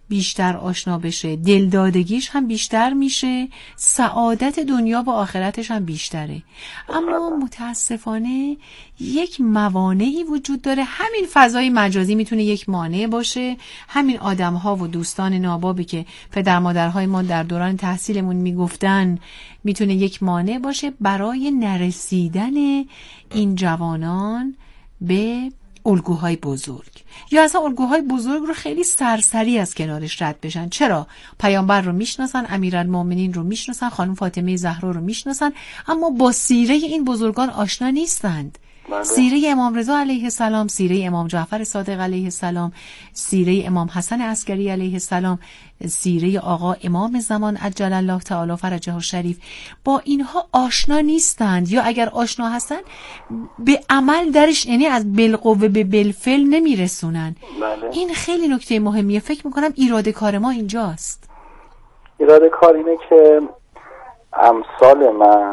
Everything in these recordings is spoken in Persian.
بیشتر آشنا بشه، دلدادگیش هم بیشتر میشه، سعادت دنیا و آخرتش هم بیشتره. اما متاسفانه یک موانعی وجود داره. همین فضای مجازی میتونه یک مانع باشه. همین آدم‌ها و دوستان نابابی که پدر مادرهای ما در دوران تحصیلمون میگفتن میتونه یک مانع باشه برای نرسیدن این جوانان به الگوهای بزرگ، یا اصلا الگوهای بزرگ رو خیلی سرسری از کنارش رد بشن. چرا؟ پیامبر رو میشناسن، امیرالمومنین رو میشناسن، خانم فاطمه زهرا رو میشناسن، اما با سیره این بزرگان آشنا نیستند. سیره امام رضا علیه السلام، سیره امام جعفر صادق علیه السلام، سیره امام حسن عسکری علیه السلام، سیره آقا امام زمان عجل الله تعالی فرجه الشریف، با اینها آشنا نیستند، یا اگر آشنا هستند به عمل درش، یعنی از بالقوه به بالفعل نمیرسونن. این خیلی نکته مهمیه. فکر میکنم ایراد کار ما اینجاست. ایراد کار اینه که امثال من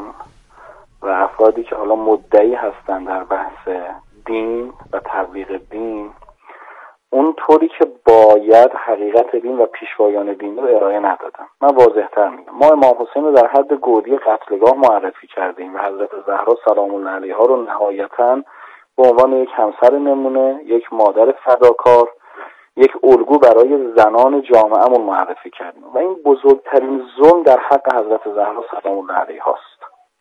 و افرادی که حالا مدعی هستن در بحث دین و تبلیغ دین، اون طوری که باید حقیقت دین و پیشوایان دین رو ارائه ندادن. من واضح‌تر میگم، ما امام حسین رو در حد گودی قتلگاه معرفی کردیم و حضرت زهرا سلام الله علیها رو نهایتاً به عنوان یک همسر نمونه، یک مادر فداکار، یک الگو برای زنان جامعه‌مون معرفی کردیم و این بزرگترین ظلم در حق حضرت زهرا سلام الله علیها است.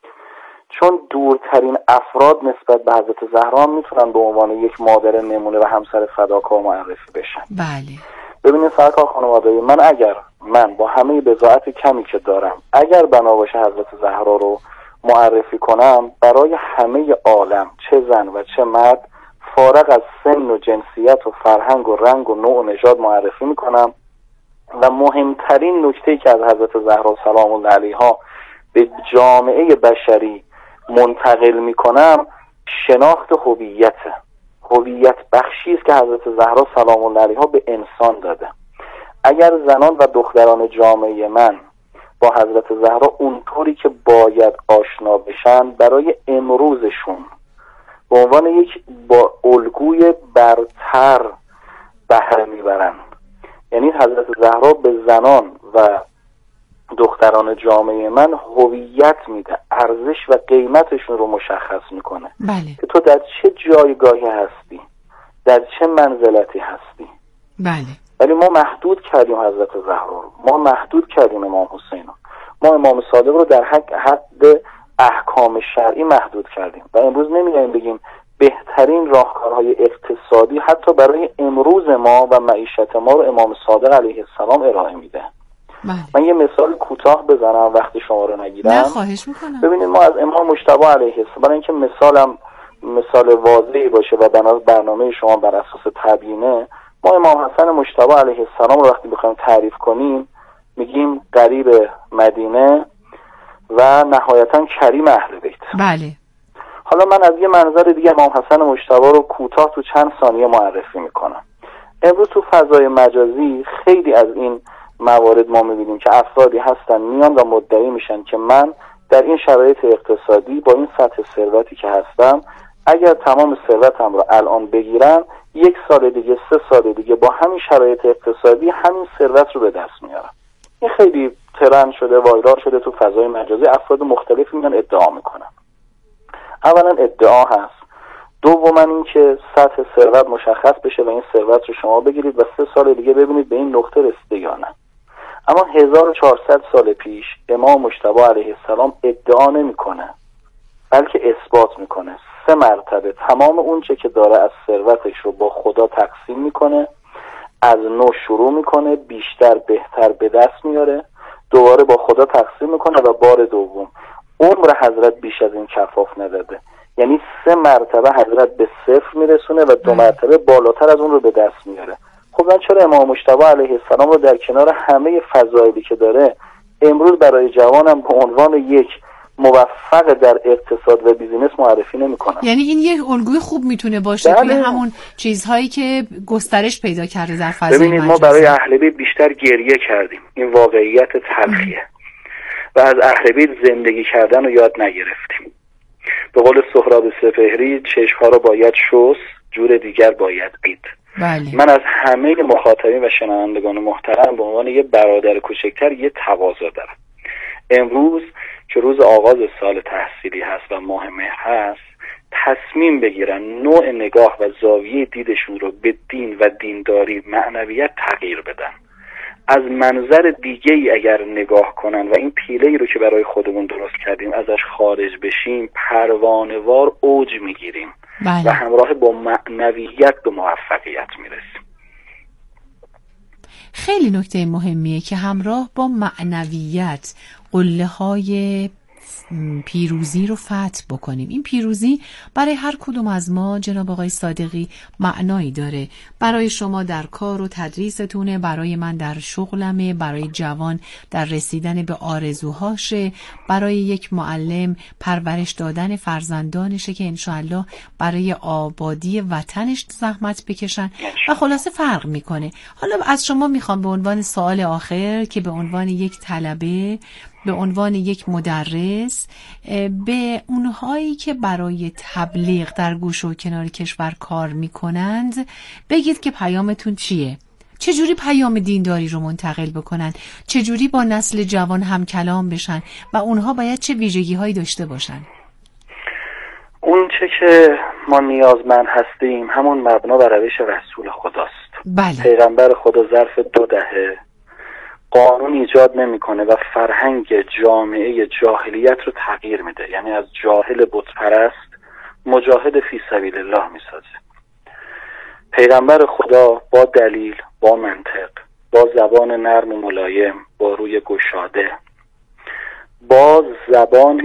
چون دورترین افراد نسبت به حضرت زهرا هم میتونن به عنوان یک مادر نمونه و همسر فداکار معرفی بشن. بله. ببینید سرکار خانواده‌ای من با همه بضاعت کمی که دارم، اگر بنا باشه حضرت زهرا رو معرفی کنم، برای همه عالم چه زن و چه مرد فارغ از سن و جنسیت و فرهنگ و رنگ و نوع و نژاد معرفی میکنم و مهمترین نکته‌ای که از حضرت زهرا سلام الله علیها به جامعه بشری منتقل میکنم شناخت هویت بخشی است که حضرت زهرا سلام الله علیها به انسان داده. اگر زنان و دختران جامعه من با حضرت زهرا اونطوری که باید آشنا بشن، برای امروزشون به عنوان یک با الگوی برتر بهره میبرن، یعنی حضرت زهرا به زنان و دختران جامعه من هویت میده، ارزش و قیمتشون رو مشخص میکنه. بله. که تو در چه جایگاهی هستی، در چه منزلتی هستی. بله. ولی ما محدود کردیم حضرت زهرا رو، ما محدود کردیم امام حسین رو، ما امام صادق رو در حد احکام شرعی محدود کردیم و امروز نمیگیم بگیم بهترین راهکارهای اقتصادی حتی برای امروز ما و معیشت ما رو امام صادق علیه السلام ارائه میده. من یه مثال کوتاه بزنم وقتی شما رو نگیرم. نه خواهش میکنم. ببینید ما از امام مجتبی علیه السلام، برای اینکه مثال واضحی باشه و برنامه شما بر اساس تبیینه، ما امام حسن مجتبی علیه السلام رو وقتی بخوایم تعریف کنیم میگیم قریب مدینه و نهایتا کریم اهل بیت. بله. حالا من از یه منظر دیگه امام حسن مجتبی رو کوتاه تو چند ثانیه معرفی میکنم. امروز تو فضای مجازی خیلی از این موارد ما میبینیم که افرادی هستن میان و مدعی میشن که من در این شرایط اقتصادی با این سطح ثروتی که هستم، اگر تمام ثروتم رو الان بگیرم، 1 سال دیگه 3 سال دیگه با همین شرایط اقتصادی همین ثروت رو به دست میارم. این خیلی ترند شده، وایرال شده تو فضای مجازی، افراد مختلفی میان ادعا میکنن. اولا ادعا هست، دوما این که سطح ثروت مشخص بشه و این ثروت رو شما بگیرید و 3 سال دیگه ببینید به این نقطه رسیده یا نه. اما 1400 سال پیش امام مجتبی علیه السلام ادعا نمیکنه، بلکه اثبات میکنه. 3 مرتبه تمام اون چه که داره از ثروتش رو با خدا تقسیم میکنه، از نو شروع میکنه، بیشتر بهتر به دست میاره، دوباره با خدا تقسیم میکنه و بار دوم. عمر حضرت بیش از این کفاف نداده، یعنی 3 مرتبه حضرت به 0 میرسونه و 2 مرتبه بالاتر از اون رو به دست میاره. خب من چرا امام مجتبی علیه السلام رو در کنار همه فضایلی که داره امروز برای جوانم به عنوان یک موفق در اقتصاد و بیزینس معرفی نمی‌کنم؟ یعنی این یک الگوی خوب میتونه باشه توی همون چیزهایی که گسترش پیدا کرده در فضای مجازی. ببینید ما برای اهل بیت بیشتر گریه کردیم، این واقعیت تلخیه، و از اهل بیت زندگی کردن رو یاد نگرفتیم. به قول سهراب سپهری چشم‌ها رو باید شست، جور دیگر باید دید. بله. من از همه مخاطبین و شنوندگان محترم به عنوان یه برادر کوچکتر یه تواضع دارم. امروز که روز آغاز سال تحصیلی هست و ماه مهر هست، تصمیم بگیرن نوع نگاه و زاویه دیدشون رو به دین و دینداری، معنویت تغییر بدن. از منظر دیگه ای اگر نگاه کنن و این پیله‌ای رو که برای خودمون درست کردیم ازش خارج بشیم، پروانه‌وار اوج میگیریم. بله. و همراه با معنویت به موفقیت میرسیم. خیلی نکته مهمیه که همراه با معنویت قله‌های پیروزی رو فتح بکنیم. این پیروزی برای هر کدوم از ما جناب آقای صادقی معنایی داره. برای شما در کار و تدریستونه، برای من در شغلمه، برای جوان در رسیدن به آرزوهاشه، برای یک معلم پرورش دادن فرزندانشه که انشاءالله برای آبادی وطنش زحمت بکشن و خلاصه فرق میکنه. حالا از شما میخوام به عنوان سوال آخر که به عنوان یک طلبه، به عنوان یک مدرس، به اونهایی که برای تبلیغ در گوش و کنار کشور کار میکنند بگید که پیامتون چیه؟ چجوری پیام دینداری رو منتقل بکنن؟ چجوری با نسل جوان هم کلام بشن؟ و اونها باید چه ویژگی هایی داشته باشن؟ اون چه که ما نیازمند هستیم همون مبنا بر روش رسول خداست. بله. پیغمبر خدا ظرف 2 دهه قانون ایجاد نمیکنه و فرهنگ جامعه جاهلیت رو تغییر میده. یعنی از جاهل بت پرست مجاهد فی سبیل الله میسازه. پیغمبر خدا با دلیل، با منطق، با زبان نرم و ملایم، با روی گشاده، با زبانی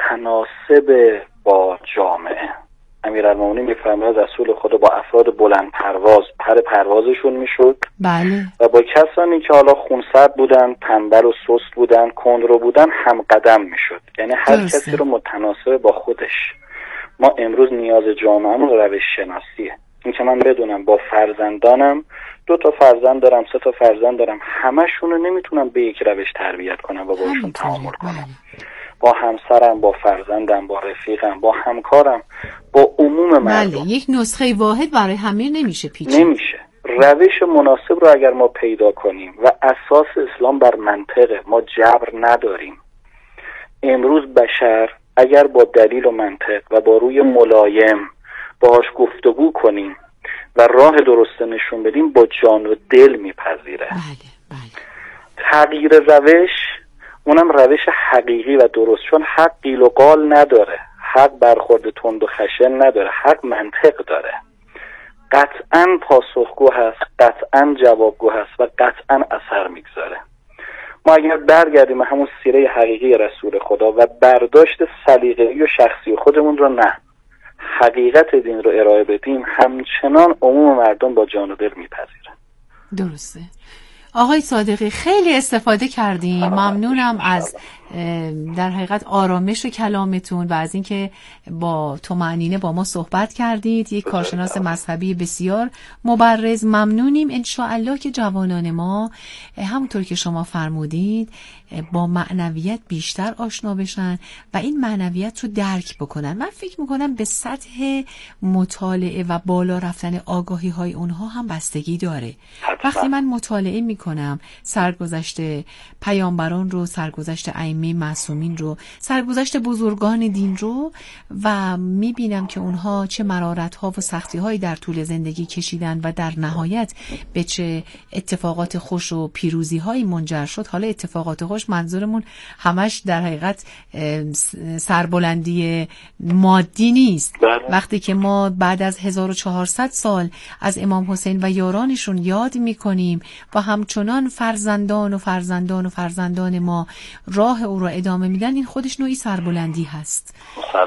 متناسب با جامعه. امیرالمومنین میفرماید رسول خدا با افراد بلند پرواز پر پروازشون میشد. بله. و با کسانی که حالا خونسرد بودن، تنبل و سست بودن، کندرو بودن هم قدم میشد. یعنی هر کسی رو متناسب با خودش. ما امروز نیاز جامعه‌مون روش شناسیه. این که من بدونم با فرزندانم 2 تا فرزند دارم، 3 تا فرزند دارم، همشون رو نمیتونم به یک روش تربیت کنم و باشون تعامل کنم. با همسرم، با فرزندم، با رفیقم، با همکارم، با عموم مردم. بله. یک نسخه واحد برای همه نمیشه پیچید. نمیشه. روش مناسب رو اگر ما پیدا کنیم و اساس اسلام بر منطقه، ما جبر نداریم. امروز بشر اگر با دلیل و منطق و با روی ملایم باهاش گفتگو کنیم و راه درست نشون بدیم با جان و دل میپذیره. بله. بله. تغییر روش، اونم روش حقیقی و درست، چون حق قیل و قال نداره، حق برخورد تند و خشن نداره، حق منطق داره، قطعاً پاسخگو هست، قطعاً جوابگو هست و قطعاً اثر میگذاره. ما اگر برگردیم همون سیره حقیقی رسول خدا و برداشت سلیقه‌ای و شخصی خودمون رو نه، حقیقت دین رو ارائه بدیم، همچنان عموم مردم با جان و دل میپذیرن. درسته. آقای صادقی خیلی استفاده کردیم. ممنونم از در حقیقت آرامش کلامتون و از اینکه با طمأنینه با ما صحبت کردید. یک کارشناس مذهبی بسیار مبرز. ممنونیم. انشاءالله که جوانان ما همونطور که شما فرمودید با معنویت بیشتر آشنا بشن و این معنویت رو درک بکنن. من فکر میکنم به سطح مطالعه و بالا رفتن آگاهی های اونها هم بستگی داره. وقتی من مطالعه میکنم سرگذشت پیامبران رو، سرگذشت ائمه معصومین رو، سرگذشت بزرگان دین رو و میبینم که اونها چه مرارت‌ها و سختی‌هایی در طول زندگی کشیدن و در نهایت به چه اتفاقات خوش و پیروزی‌هایی منجر شد. حالا اتفاقات خوش منظورمون همش در حقیقت سربلندی مادی نیست. وقتی که ما بعد از 1400 سال از امام حسین و یارانشون یاد میکنیم و همچنان فرزندان و فرزندان و فرزندان ما راه او را ادامه میدن، این خودش نوعی سربلندی هست.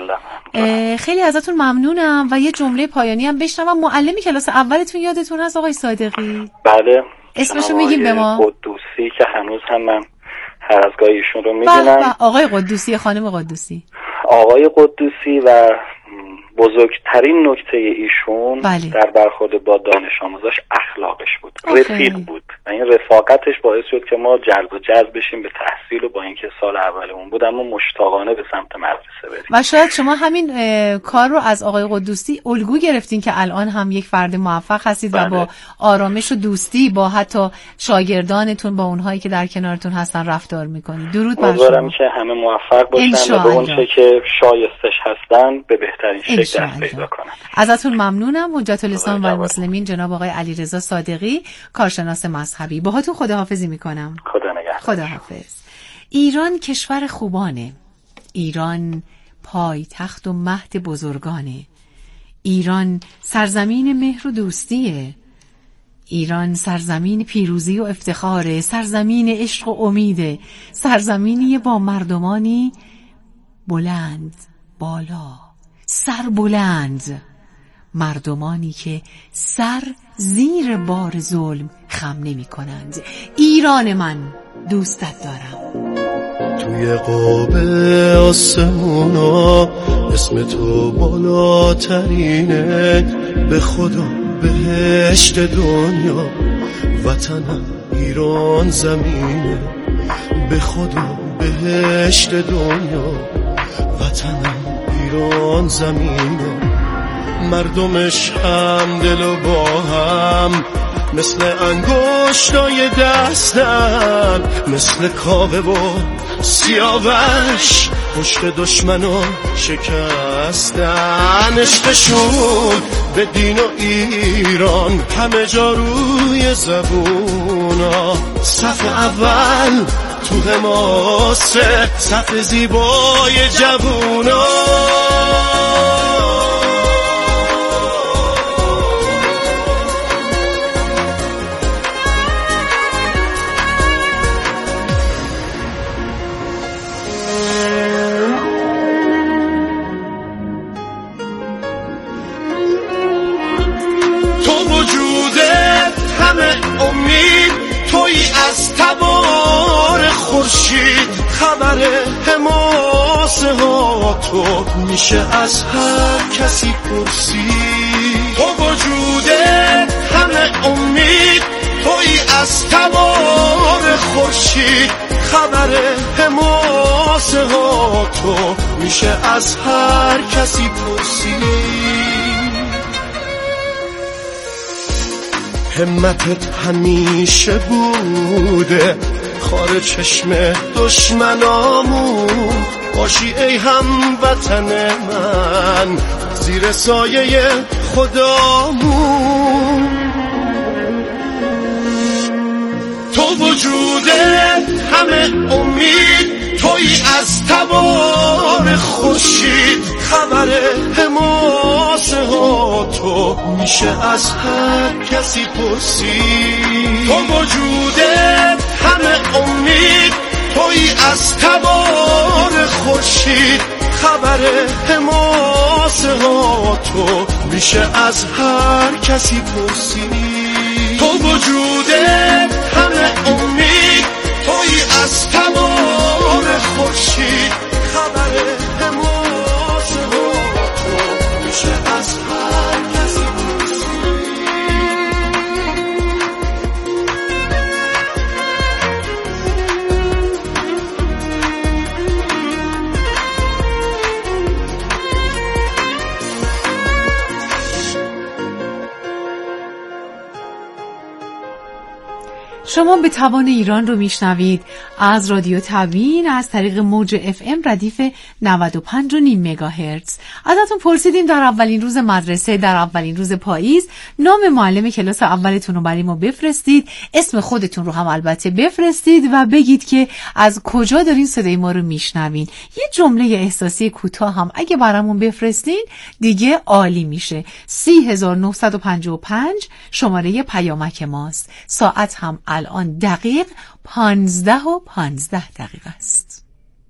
خیلی ازتون ممنونم و یه جمله پایانی هم بشنوم. معلم کلاس اولتون یادتون هست آقای صادقی؟ بله. اسمشو میگیم به ما؟ قدوسی که هنوز هم من هر از گاهی ایشون رو میبینم. آقای قدوسی، خانم قدوسی. آقای قدوسی و بزرگترین نکته ایشون در برخورد با دانش آموزاش اخلاقش بود. رفیق بود و این رفاقتش باعث شد که ما جلب و جذب بشیم به تحصیل. تحصیل و با اینکه سال اولمون بود اما مشتاقانه به سمت مدرسه بریم. و شاید شما همین کار رو از آقای قدوسی الگو گرفتین که الان هم یک فرد موفق هستید و با آرامش و دوستی با حتی شاگردانتون، با اونهایی که در کنارتون هستن رفتار میکنید. درود بر شما. امیدوارم که همه موفق باشن و به اون چه که شایستش هستن به بهترین شکل دست پیدا کنن. ازتون ممنونم. حجت الاسلام و المسلمین جناب آقای علیرضا صادقی، کارشناس مذهبی. باهاتون خداحافظی میکنم. خدا نگهدار. خداحافظ. ایران کشور خوبانه. ایران پایتخت و مهد بزرگانه. ایران سرزمین مهر و دوستیه. ایران سرزمین پیروزی و افتخاره، سرزمین عشق و امیده، سرزمینی با مردمانی بلند، بالا، سر بلند، مردمانی که سر زیر بار ظلم خم نمی کنند. ایران من دوستت دارم. توی قاب آسمونا اسم تو بالاترینه، به خدا بهشت دنیا وطنم ایران زمینه، به خدا بهشت دنیا وطنم ایران زمینه، مردمش هم دل و با هم مثل انگشتای دستن، مثل کاوه و سیاوش پشت دشمنو شکستن، عشقشون به دین و ایران همه جا روی زبونا، صف اول تو حماسه، صف زیبای جوونا. تویی از تبار خورشید، خبر حماسه ها تو میشه از هر کسی پرسید، تو وجودت همه امید، تویی از تبار خورشید، خبر حماسه ها تو میشه از هر کسی پرسید. همتت همیشه بوده خار چشم دشمنامون، باشی ای هموطن من زیر سایه خدامون، تو وجودت همه امید، تویی از تبار خورشید، خبر حماسه ها تو میشه از هر کسی پرسید، تو وجودت همه امید، تویی از تبار خورشید، خبر حماسه ها تو میشه از هر کسی پرسید، تو وجودت همه امید، تویی از تبار خورشید، خبر حماسه ها تو میشه از هر کسی پرسید. شما به توان ایران رو میشنوید از رادیو تبیین از طریق موج FM ردیف 95.5 مگاهرتز. ازتون پرسیدیم در اولین روز مدرسه، در اولین روز پاییز، نام معلم کلاس اولتون رو برای ما بفرستید، اسم خودتون رو هم البته بفرستید و بگید که از کجا دارین صدای ما رو میشنوین. یه جمله احساسی کوتاه هم اگه برامون بفرستین دیگه عالی میشه. 3955 شماره پیامک ماست. ساعت هم الان دقیق 15:15 است.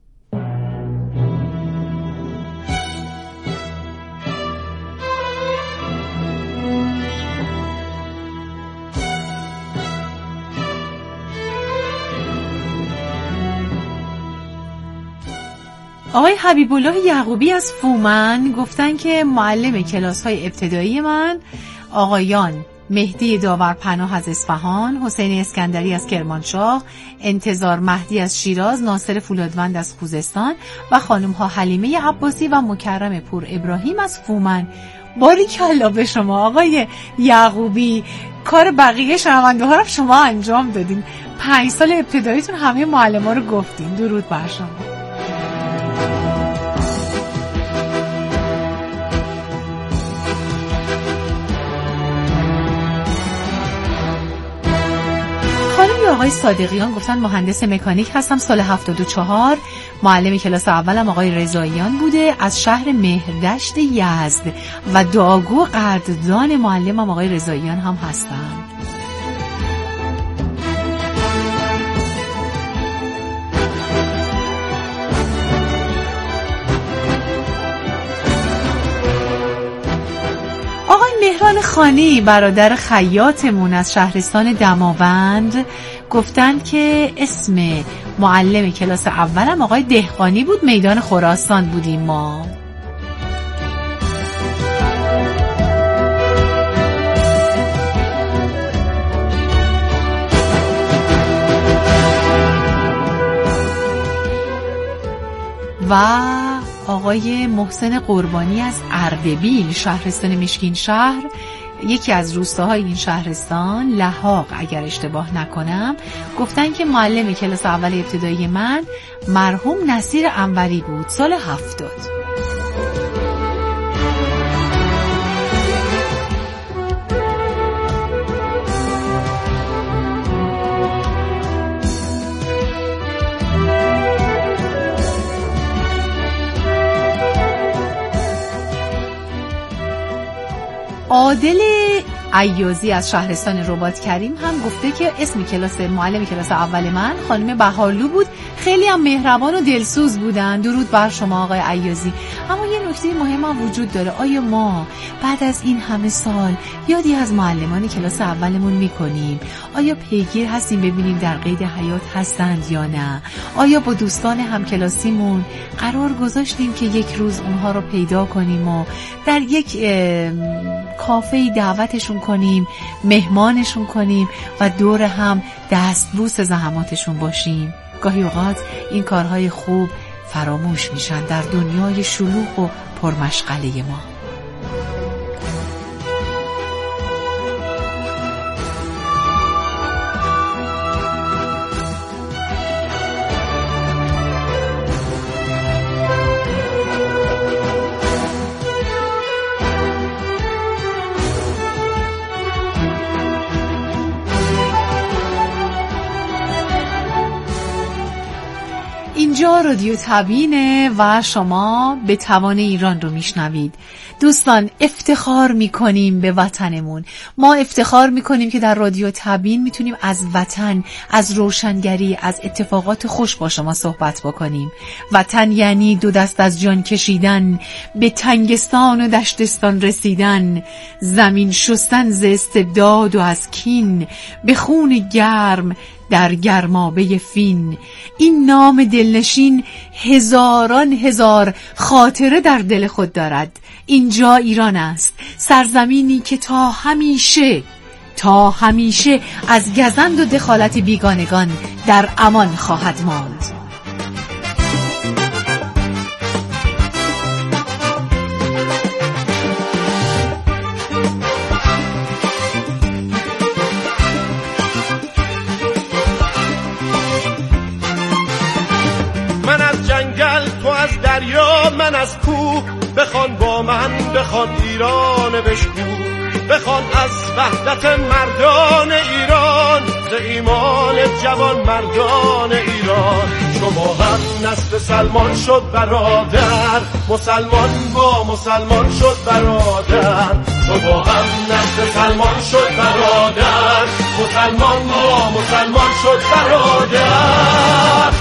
آقای حبیب الله یعقوبی از فومن گفتن که معلم کلاس های ابتدایی من آقایان مهدی داورپناه از اصفهان، حسین اسکندری از کرمانشاه، انتظار مهدی از شیراز، ناصر فولادوند از خوزستان و خانم ها حلیمه عباسی و مکرم پور ابراهیم از فومن. باریکلا به شما آقای یعقوبی، کار بقیه شنونده ها رو شما انجام دادین. 5 سال ابتداییتون همه معلم ها رو گفتین. درود بر شما. آقای صادقیان گفتن مهندس مکانیک هستم، سال 74، معلم کلاس اولم آقای رضاییان بوده از شهر مهردشت یزد و دعاگو قدردان معلمم آقای رضاییان هم هستم. آقای مهران خانی برادر خیاطمون از شهرستان دماوند گفتن که اسم معلم کلاس اولم آقای دهقانی بود، میدان خراسان بودیم ما. و آقای محسن قربانی از اردبیل شهرستان مشکین شهر، یکی از روستاهای این شهرستان، لحاق اگر اشتباه نکنم، گفتن که معلم کلاس اول ابتدایی من مرحوم نصیر انوری بود، سال 70. عادل عیازی از شهرستان رباط کریم هم گفته که اسم کلاس معلم کلاس اول من خانم بهارلو بود، خیلی هم مهربان و دلسوز بودن. درود بر شما آقای عیازی. اما یه نکته مهم هم وجود داره، آیا ما بعد از این همه سال یادی از معلمان کلاس اولمون میکنیم؟ آیا پیگیر هستیم ببینیم در قید حیات هستند یا نه؟ آیا با دوستان همکلاسیمون قرار گذاشتیم که یک روز اونها رو پیدا کنیم و در یک کافه‌ای دعوتشون کنیم، مهمانشون کنیم و دور هم دستبوس زحماتشون باشیم؟ گاهی اوقات این کارهای خوب فراموش میشن در دنیای شلوغ و پرمشغله ما. اینجا رادیو تبینه و شما به توان ایران رو میشنوید. دوستان، افتخار میکنیم به وطنمون. ما افتخار میکنیم که در رادیو تبین میتونیم از وطن، از روشنگری، از اتفاقات خوش با شما صحبت بکنیم. وطن یعنی دو دست از جان کشیدن، به تنگستان و دشتستان رسیدن، زمین شستن ز استبداد و از کین، به خون گرم در گرمابه فین. این نام دلنشین هزاران هزار خاطره در دل خود دارد. اینجا ایران است، سرزمینی که تا همیشه از گزند و دخالت بیگانگان در امان خواهد ماند. دریا من از کوه، بخوان با من، بخوان ایران بشکو، بخوان از وحدت مردان ایران، ز ایمان جوان مردان ایران. شما هم نسل سلمان شد برادر، مسلمان با مسلمان شد برادر. شما هم نسل سلمان شد برادر، مسلمان با مسلمان شد برادر.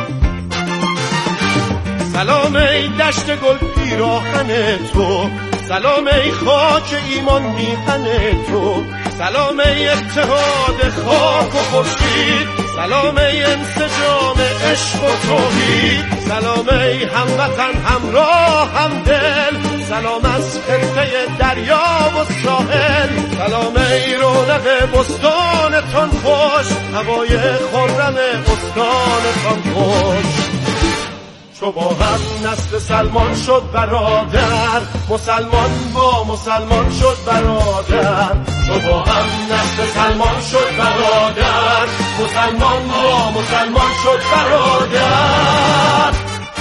سلام ای دشت گل پیراهن تو، سلام ای خاک ایمان میهن تو، سلام ای اتحاد خاک و خورشید، سلام ای انسجام عشق و توحید، سلام ای هموطن همراه همدل، سلام از خطه دریا و ساحل، سلام ای رونق بستانتان خوش، هوای خرم استانتان خوش. چو با هم نسل سلمان شد برادر، مسلمان با مسلمان شد برادر، چو با هم نسل سلمان شد برادر، مسلمان با مسلمان شد برادر.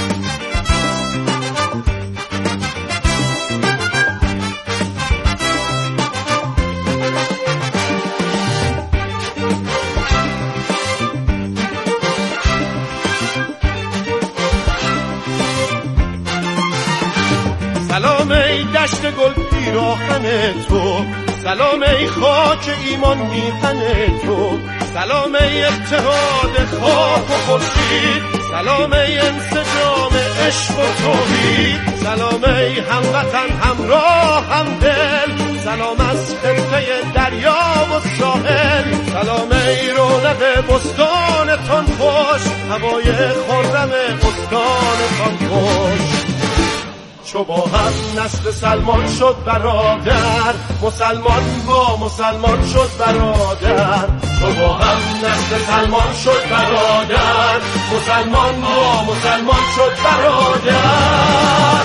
سلام ای دشت گل پیراهن تو، سلام ای خاک ایمان میهن تو، سلام ای اتحاد خاک و خورشید، سلام ای انسجام عشق و توحید، سلام ای هموطن همراه همدل، سلام از خطه دریا و ساحل، سلام ای رونق بستانتان خوش، هوای خرم استانتان خوش. چو با هم نسل سلمان شد برادر، مسلمان با مسلمان شد برادر، چو با هم نسل سلمان شد برادر، مسلمان با مسلمان شد برادر.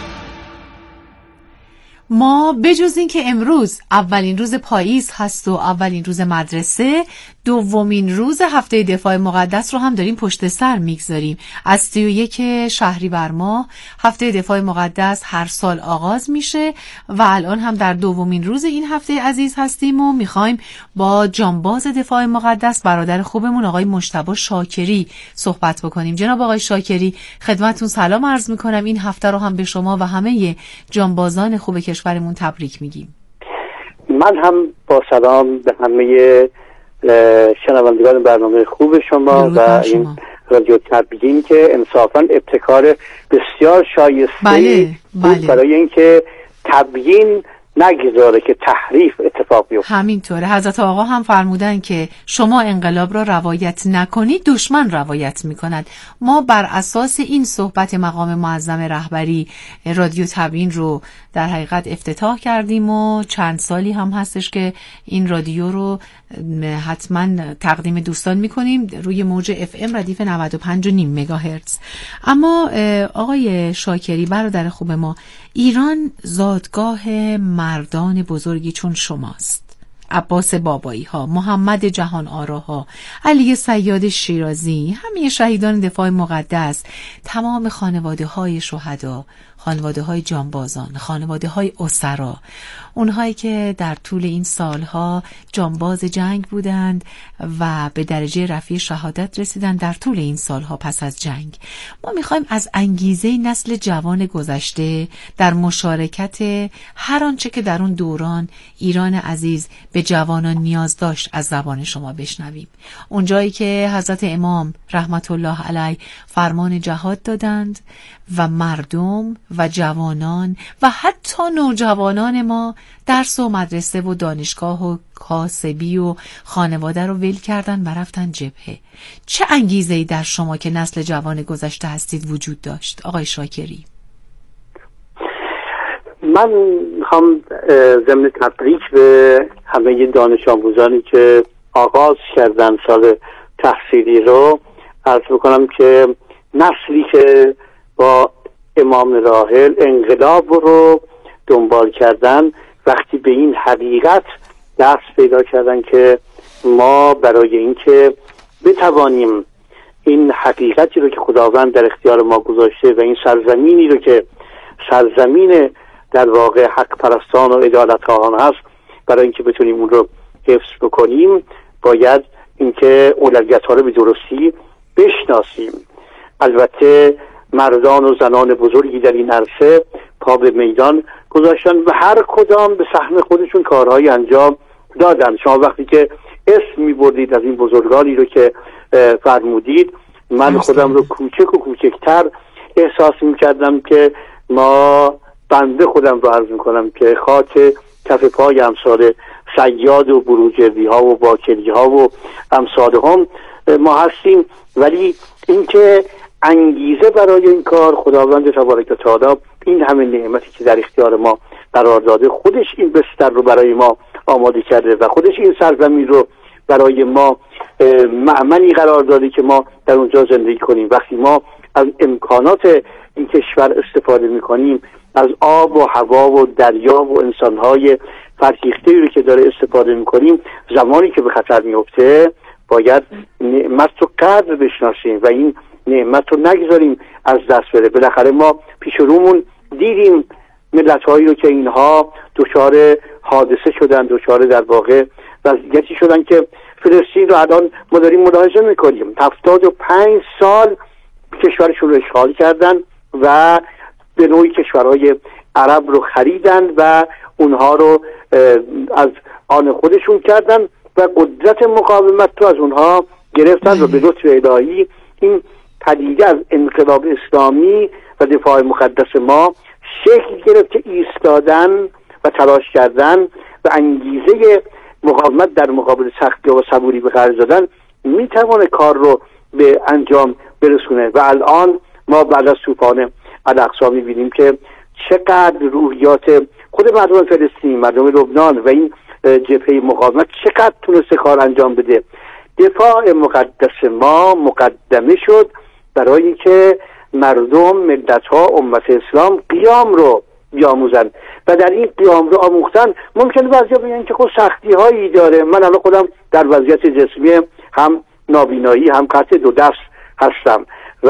ما بجز این که امروز اولین روز پاییز هست و اولین روز مدرسه، دومین روز هفته دفاع مقدس رو هم داریم پشت سر میگذاریم. از 31 شهریور ماه هفته دفاع مقدس هر سال آغاز میشه و الان هم در دومین روز این هفته عزیز هستیم و میخوایم با جانباز دفاع مقدس برادر خوبمون آقای مجتبی شاکری صحبت بکنیم. جناب آقای شاکری، خدمتتون سلام عرض میکنم. این هفته رو هم به شما و همه جانبازان خوب کشورمون تبریک میگیم. من هم با سلام به همه شنوندگان برنامه خوب شما و این رادیو تبیین که انصافا ابتکار بسیار شایسته بود برای اینکه تبیین نگذاره که تحریف اتفاق بیفته. همینطوره. حضرت آقا هم فرمودن که شما انقلاب را روایت نکنید دشمن روایت میکند. ما بر اساس این صحبت مقام معظم رهبری رادیو تبیین رو در حقیقت افتتاح کردیم و چند سالی هم هستش که این رادیو رو حتما تقدیم دوستان میکنیم روی موج FM ردیف 95.5 مگاهرتز. اما آقای شاکری برادر خوب ما، ایران زادگاه مردان بزرگی چون شماست. عباس بابایی ها، محمد جهان آراها، علی صیاد شیرازی، همه شهیدان دفاع مقدس، تمام خانواده های شهدا، خانواده های جانبازان، خانواده های اسرا، اونهایی که در طول این سالها جانباز جنگ بودند و به درجه رفیع شهادت رسیدند در طول این سالها پس از جنگ. ما میخوایم از انگیزه نسل جوان گذشته در مشارکت هر آنچه که در اون دوران ایران عزیز به جوانان نیاز داشت از زبان شما بشنویم. اونجایی که حضرت امام رحمت الله علیه فرمان جهاد دادند و مردم و جوانان و حتی نوجوانان ما درس و مدرسه و دانشگاه و کاسبی و خانواده رو ول کردن و رفتن جبهه. چه انگیزه‌ای در شما که نسل جوان گذشته هستید وجود داشت آقای شاکری؟ من میخوام ضمن تبریک به همه دانش آموزانی که آغاز کردن سال تحصیلی رو عرض بکنم که نسلی که با امام راحل انقلاب رو دنبال کردن وقتی به این حقیقت دست پیدا کردن که ما برای اینکه بتوانیم این حقیقتی رو که خداوند در اختیار ما گذاشته و این سرزمینی رو که سرزمین در واقع حق پرستان و عدالت خواهان هست، برای اینکه بتونیم اون رو حفظ بکنیم باید اینکه اولویت ها رو به درستی بشناسیم. البته مردان و زنان بزرگی در این عرصه پا به میدان گذاشتن و هر کدام به سهم خودشون کارهای انجام دادن. شما وقتی که اسم می‌بردید از این بزرگانی رو که فرمودید، من خودم رو کوچک و کوچکتر احساس می‌کردم که ما بنده خودم رو عرض میکنم که خاک کف پای امثال صیاد و بروجردی ها و باکری ها و امثال هم ما هستیم، ولی اینکه انگیزه برای این کار خداوند تبارک و تعالی این همه نعمتی که در اختیار ما قرار داده، خودش این بستر رو برای ما آماده کرده و خودش این سرزمین رو برای ما مأمنی قرار داده که ما در اونجا زندگی کنیم. وقتی ما از امکانات این کشور استفاده میکنیم، از آب و هوا و دریا و انسانهای فرهیخته‌ای رو که داره استفاده میکنیم، زمانی که به خطر میفته باید نعمت رو قدر بشناسیم و این نعمت رو نگذاریم از دست بره. بالاخره ما پیش رومون دیدیم ملت‌هایی رو که اینها دچار حادثه شدن، دچار در واقع وضعیتی شدن که فلسطین رو الان ما داریم ملاحظه میکنیم. 75 سال کشورشون رو اشغال کردن و به نوعی کشورهای عرب رو خریدن و اونها رو از آن خودشون کردن و قدرت مقاومت رو از اونها گرفتن و به لطف الهی این پدیده از انقلاب اسلامی و دفاع مقدس ما شکل گرفت که ایستادن و تلاش کردن و انگیزه مقاومت در مقابل سختی و صبوری به خرج دادن میتوانه کار رو به انجام برسونه. و الان ما بعد از طوفان الاقصی میبینیم که چقدر روحیات خود مردم فلسطین، مردم لبنان و این جبهه مقاومت چقدر تونسته کار انجام بده. دفاع مقدس ما مقدمه شد برای اینکه مردم، ملت‌ها، امت اسلام قیام رو بیاموزن و در این قیام رو آموختن. ممکنه بعضیا بگن که خب سختی‌هایی داره، من الان خودم در وضعیت جسمی هم نابینایی هم قطع دو دست هستم و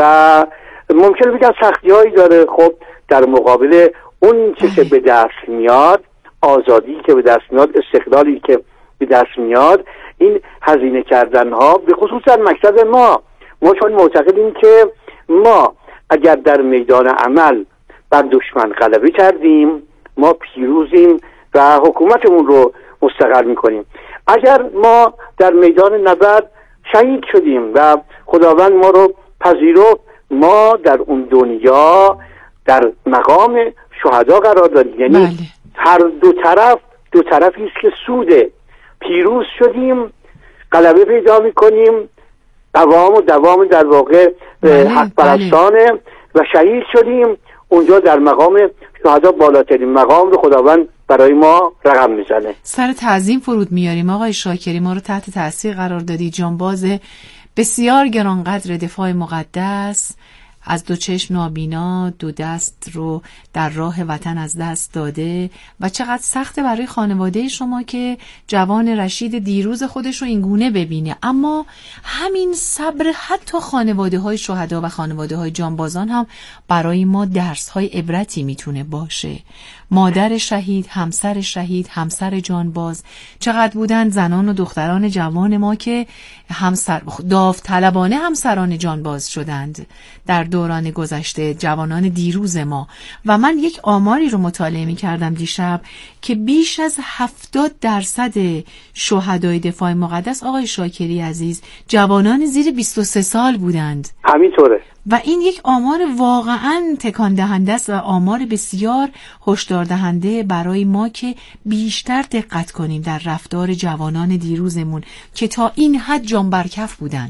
ممکنه بگن سختی‌هایی داره. خب در مقابل اون چیزی که به دست میاد، آزادی که به دست میاد، استقلالی که به دست میاد، این هزینه کردن‌ها به خصوص در مکتب ما چون معتقدیم که ما اگر در میدان عمل بر دشمن غلبه کردیم ما پیروزیم و حکومتمون رو مستقر میکنیم. اگر ما در میدان نبرد شهید شدیم و خداوند ما رو پذیرفت، ما در اون دنیا در مقام شهدا قرار داریم. یعنی هر دو طرفی است که سوده. پیروز شدیم، غلبه پیدا میکنیم، دوام در واقع حق پرستانه و شهید شدیم، اونجا در مقام شهدا بالاترین مقام رو خداوند برای ما رقم میزنه. سر تعظیم فرود میاریم آقای شاکری، ما رو تحت تاثیر قرار دادی. جانباز بسیار گرانقدر دفاع مقدس، از دو چشم نابینا، دو دست رو در راه وطن از دست داده و چقدر سخته برای خانواده شما که جوان رشید دیروز خودش رو اینگونه ببینه. اما همین صبر حتی خانواده های شهدا و خانواده های جانبازان هم برای ما درس های عبرتی میتونه باشه. مادر شهید، همسر جانباز، چقدر بودن زنان و دختران جوان ما که داوطلبانه همسران جانباز شدند در دوران گذشته، جوانان دیروز ما. و من یک آماری رو مطالعه می کردم دیشب که بیش از 70% شهدای دفاع مقدس آقای شاکری عزیز جوانان زیر 23 سال بودند. همینطوره. و این یک آمار واقعاً تکان دهنده است و آمار بسیار هشدار دهنده برای ما که بیشتر دقت کنیم در رفتار جوانان دیروزمون که تا این حد جان برکف بودن.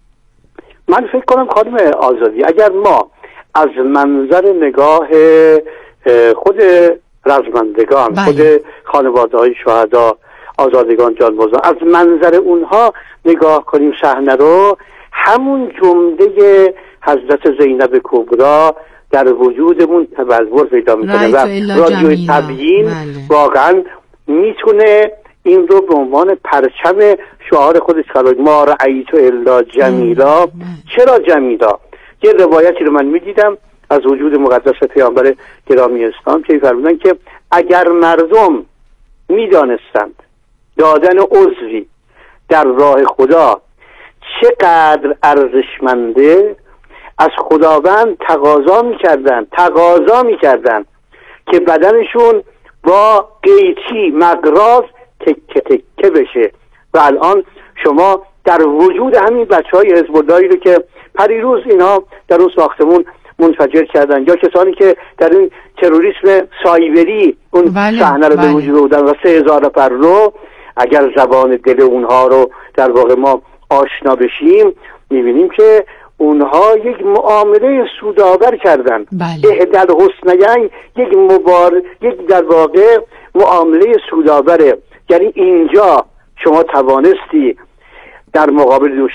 من فکر کنم خانم آزادی اگر ما از منظر نگاه خود رزمندگان، خود خانواده های شهدا، آزادگان، جانبازان، از منظر اونها نگاه کنیم صحنه رو، همون جمله حضرت زینب کبرا در وجودمون تبلور پیدا میکنه و رادیوی تبیین واقعا میتونه این رو به عنوان پرچم شعار خودش قرار بده. ما رأیت الا جمیلا. چرا جمیلا؟ یه روایتی رو من میدیدم از وجود مقدس پیامبر گرامی اسلام که فرمودن که اگر مردم میدانستند دادن عضوی در راه خدا چقدر ارزشمنده، از خداوند تقاضا میکردن که بدنشون با قیچی مقراض تکه تکه بشه. و الان شما در وجود همین بچهای حزب اللهی رو که پریروز اینا در اون ساختمون منفجر کردن، یا کسانی که در این تروریسم سایبری اون صحنه رو به وجود آوردن و 3000 نفر رو، اگر زبان دل اونها رو در واقع ما آشنا بشیم میبینیم که اونها یک معامله سودآور کردن. احدى الحسنیین یک در واقع معامله سودآوره. یعنی اینجا شما توانستی در مقابل